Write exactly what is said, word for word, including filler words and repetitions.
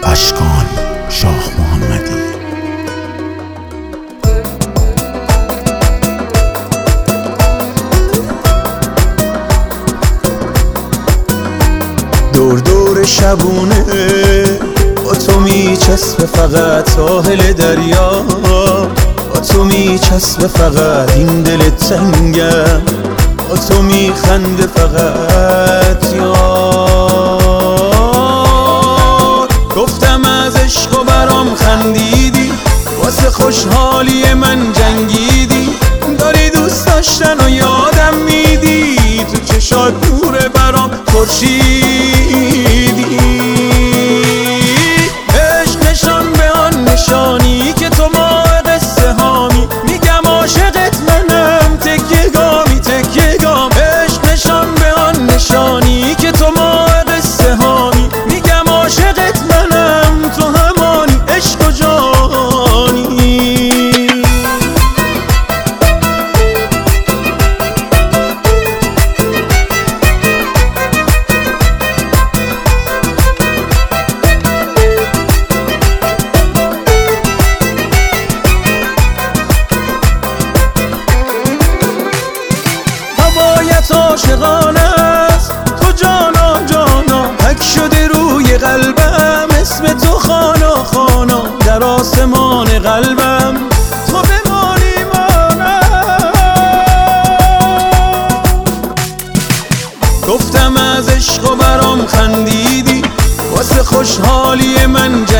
اشکان شاه محمدی. دور دور شبونه با تو میچسبه فقط ساحل دریا، با تو میچسبه فقط این دل تنگم، با تو میخنده فقط یار. گفتم از عشق و برام خندیدی، واسه خوشحالی من جنگیدی، داری دوست داشتن و یادم میدی، تو چشات نور برام خورشیدی. عشق نشان به آن نشانی که تو ماه قصه هامی، میگم عاشقت منم تکیه گامی تکیه گام. عشق نشان به آن نشانی که تو ماه قصه هامی، میگم عاشقت منم تو همانی عشق و جانی. هوایت عاشقانه است، تو جانا جانا حک شده روی قلبم، اسم تو خانا خانا در آسمان قلبم، تو بمانی مانم. گفتم از عشق و برام خندیدی، واسه خوشحالی من